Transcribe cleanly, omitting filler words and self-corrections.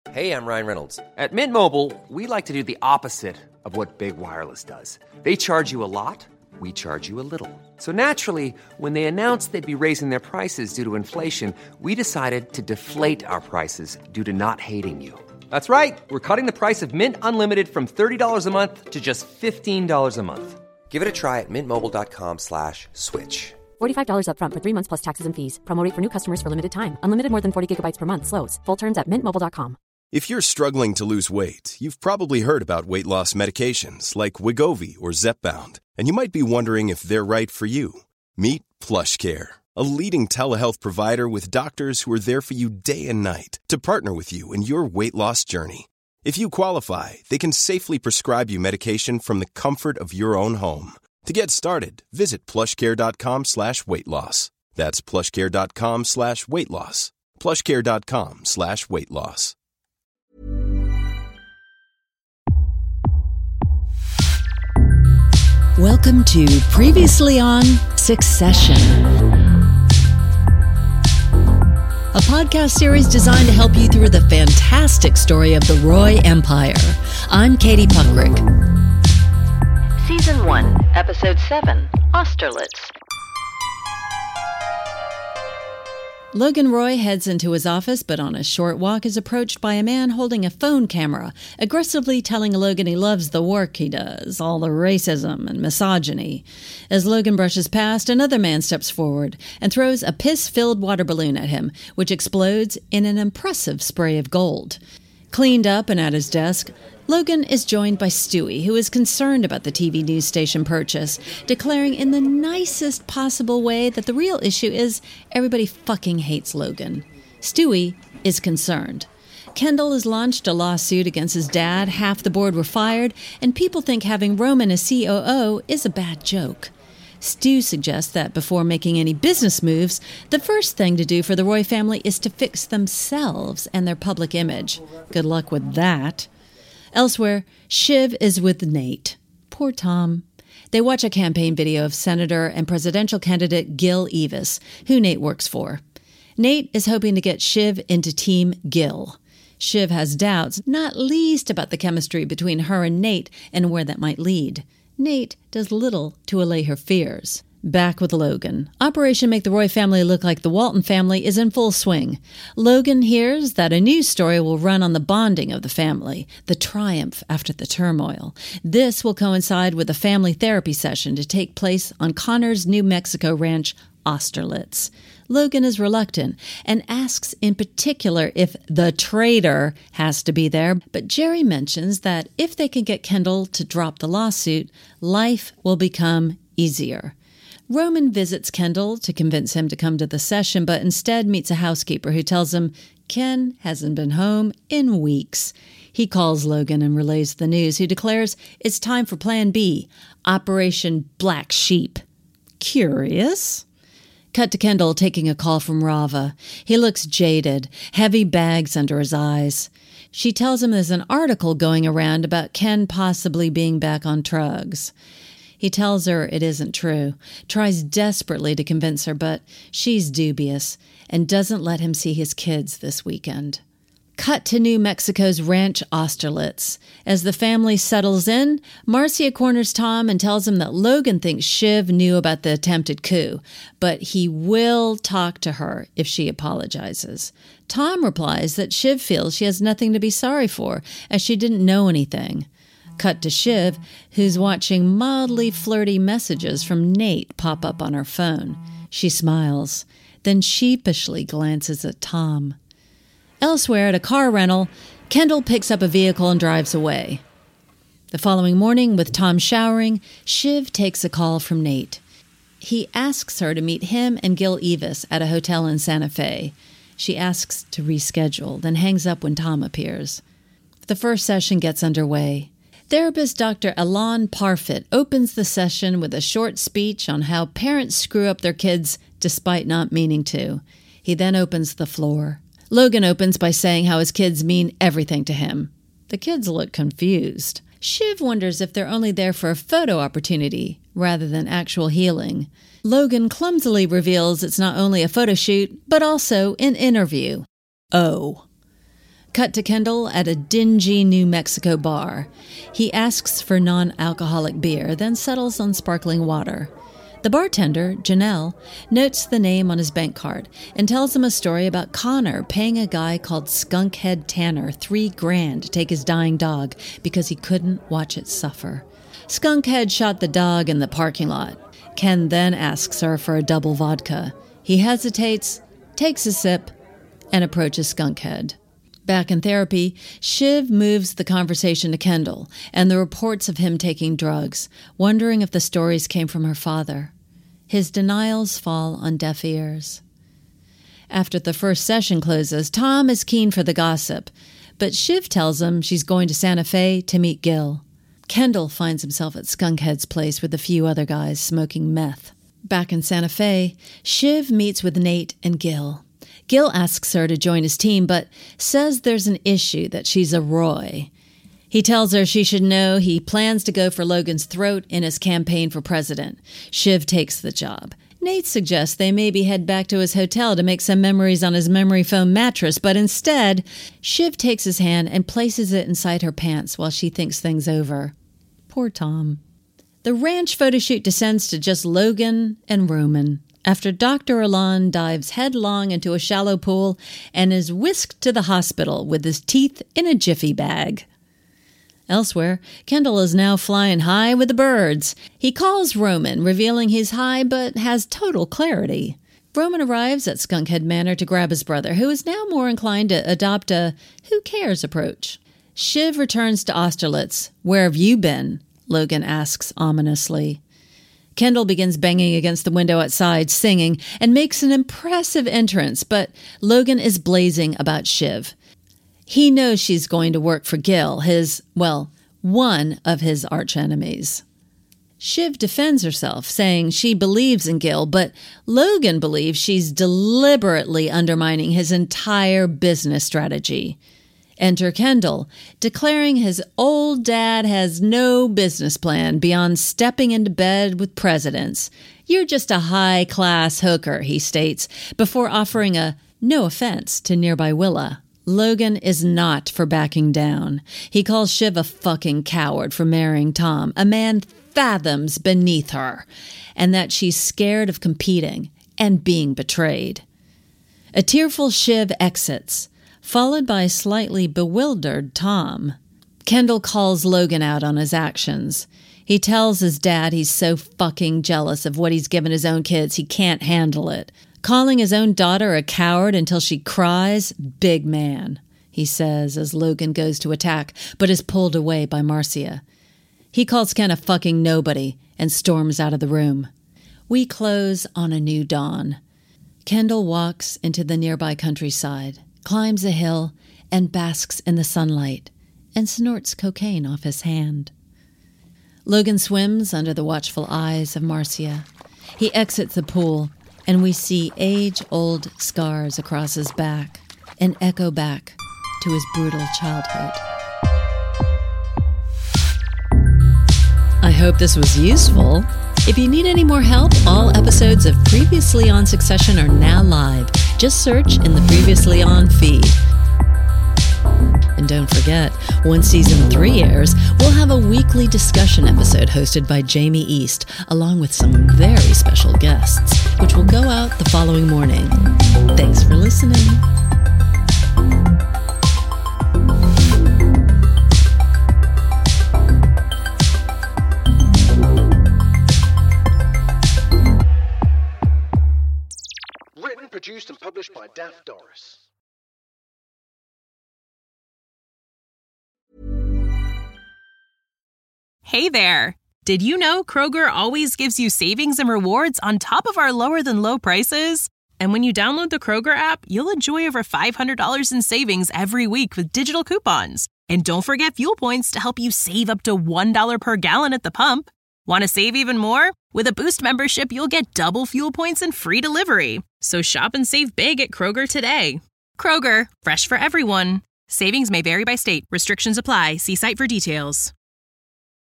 Hey, I'm Ryan Reynolds. At Mint Mobile, we like to do the opposite of what Big Wireless does. They charge you a lot, we charge you a little. So naturally, when they announced they'd be raising their prices due to inflation, we decided to deflate our prices due to not hating you. That's right. We're cutting the price of Mint Unlimited from $30 a month to just $15 a month. Give it a try at mintmobile.com/switch. $45 up front for 3 months plus taxes and fees. Promo rate for new customers for limited time. Unlimited more than 40 gigabytes per month. Slows full terms at mintmobile.com. If you're struggling to lose weight, you've probably heard about weight loss medications like Wegovy or Zepbound, and you might be wondering if they're right for you. Meet PlushCare, a leading telehealth provider with doctors who are there for you day and night to partner with you in your weight loss journey. If you qualify, they can safely prescribe you medication from the comfort of your own home. To get started, visit plushcare.com/weight-loss. That's plushcare.com/weight-loss. plushcare.com/weight-loss. Welcome to Previously on Succession, a podcast series designed to help you through the fantastic story of the Roy Empire. I'm Katie Puckrick. Season 1, Episode 7, Austerlitz. Logan Roy heads into his office, but on a short walk is approached by a man holding a phone camera, aggressively telling Logan he loves the work he does, all the racism and misogyny. As Logan brushes past, another man steps forward and throws a piss-filled water balloon at him, which explodes in an impressive spray of gold. Cleaned up and at his desk, Logan is joined by Stewie, who is concerned about the TV news station purchase, declaring in the nicest possible way that the real issue is everybody fucking hates Logan. Stewie is concerned. Kendall has launched a lawsuit against his dad, half the board were fired, and people think having Roman as COO is a bad joke. Stu suggests that before making any business moves, the first thing to do for the Roy family is to fix themselves and their public image. Good luck with that. Elsewhere, Shiv is with Nate. Poor Tom. They watch a campaign video of Senator and presidential candidate Gil Evis, who Nate works for. Nate is hoping to get Shiv into Team Gil. Shiv has doubts, not least about the chemistry between her and Nate and where that might lead. Nate does little to allay her fears. Back with Logan. Operation Make the Roy family look like the Walton family is in full swing. Logan hears that a news story will run on the bonding of the family, the triumph after the turmoil. This will coincide with a family therapy session to take place on Connor's New Mexico ranch, Austerlitz. Logan is reluctant and asks in particular if the traitor has to be there, but Jerry mentions that if they can get Kendall to drop the lawsuit, life will become easier. Roman visits Kendall to convince him to come to the session, but instead meets a housekeeper who tells him Ken hasn't been home in weeks. He calls Logan and relays the news, who declares it's time for Plan B, Operation Black Sheep. Curious? Cut to Kendall taking a call from Rava. He looks jaded, heavy bags under his eyes. She tells him there's an article going around about Ken possibly being back on drugs. He tells her it isn't true, tries desperately to convince her, but she's dubious and doesn't let him see his kids this weekend. Cut to New Mexico's ranch Austerlitz. As the family settles in, Marcia corners Tom and tells him that Logan thinks Shiv knew about the attempted coup, but he will talk to her if she apologizes. Tom replies that Shiv feels she has nothing to be sorry for, as she didn't know anything. Cut to Shiv, who's watching mildly flirty messages from Nate pop up on her phone. She smiles, then sheepishly glances at Tom. Elsewhere at a car rental, Kendall picks up a vehicle and drives away. The following morning, with Tom showering, Shiv takes a call from Nate. He asks her to meet him and Gil Evis at a hotel in Santa Fe. She asks to reschedule, then hangs up when Tom appears. The first session gets underway. Therapist Dr. Alon Parfit opens the session with a short speech on how parents screw up their kids despite not meaning to. He then opens the floor. Logan opens by saying how his kids mean everything to him. The kids look confused. Shiv wonders if they're only there for a photo opportunity rather than actual healing. Logan clumsily reveals it's not only a photo shoot, but also an interview. Oh. Cut to Kendall at a dingy New Mexico bar. He asks for non-alcoholic beer, then settles on sparkling water. The bartender, Janelle, notes the name on his bank card and tells him a story about Connor paying a guy called Skunkhead Tanner $3,000 to take his dying dog because he couldn't watch it suffer. Skunkhead shot the dog in the parking lot. Ken then asks her for a double vodka. He hesitates, takes a sip, and approaches Skunkhead. Back in therapy, Shiv moves the conversation to Kendall and the reports of him taking drugs, wondering if the stories came from her father. His denials fall on deaf ears. After the first session closes, Tom is keen for the gossip, but Shiv tells him she's going to Santa Fe to meet Gil. Kendall finds himself at Skunkhead's place with a few other guys smoking meth. Back in Santa Fe, Shiv meets with Nate and Gil. Gil asks her to join his team, but says there's an issue that she's a Roy. He tells her she should know he plans to go for Logan's throat in his campaign for president. Shiv takes the job. Nate suggests they maybe head back to his hotel to make some memories on his memory foam mattress, but instead, Shiv takes his hand and places it inside her pants while she thinks things over. Poor Tom. The ranch photo shoot descends to just Logan and Roman, after Dr. Alon dives headlong into a shallow pool and is whisked to the hospital with his teeth in a jiffy bag. Elsewhere, Kendall is now flying high with the birds. He calls Roman, revealing he's high but has total clarity. Roman arrives at Skunkhead Manor to grab his brother, who is now more inclined to adopt a who cares approach. Shiv returns to Austerlitz. Where have you been? Logan asks ominously. Kendall begins banging against the window outside, singing, and makes an impressive entrance, but Logan is blazing about Shiv. He knows she's going to work for Gil, one of his archenemies. Shiv defends herself, saying she believes in Gil, but Logan believes she's deliberately undermining his entire business strategy. Enter Kendall, declaring his old dad has no business plan beyond stepping into bed with presidents. You're just a high-class hooker, he states, before offering a no offense to nearby Willa. Logan is not for backing down. He calls Shiv a fucking coward for marrying Tom, a man fathoms beneath her, and that she's scared of competing and being betrayed. A tearful Shiv exits, followed by a slightly bewildered Tom. Kendall calls Logan out on his actions. He tells his dad he's so fucking jealous of what he's given his own kids he can't handle it. Calling his own daughter a coward until she cries, big man, he says as Logan goes to attack, but is pulled away by Marcia. He calls Ken a fucking nobody and storms out of the room. We close on a new dawn. Kendall walks into the nearby countryside, climbs a hill, and basks in the sunlight, and snorts cocaine off his hand. Logan swims under the watchful eyes of Marcia. He exits the pool, and we see age-old scars across his back, an echo back to his brutal childhood. I hope this was useful. If you need any more help, all episodes of Previously on Succession are now live. Just search in the Previously On feed. And don't forget, when Season 3 airs, we'll have a weekly discussion episode hosted by Jamie East, along with some very special guests, which will go out the following morning. Thanks for listening. Written, produced, and published by Daft Doris. Hey there! Did you know Kroger always gives you savings and rewards on top of our lower-than-low prices? And when you download the Kroger app, you'll enjoy over $500 in savings every week with digital coupons. And don't forget fuel points to help you save up to $1 per gallon at the pump. Want to save even more? With a Boost membership, you'll get double fuel points and free delivery. So shop and save big at Kroger today. Kroger, fresh for everyone. Savings may vary by state. Restrictions apply. See site for details.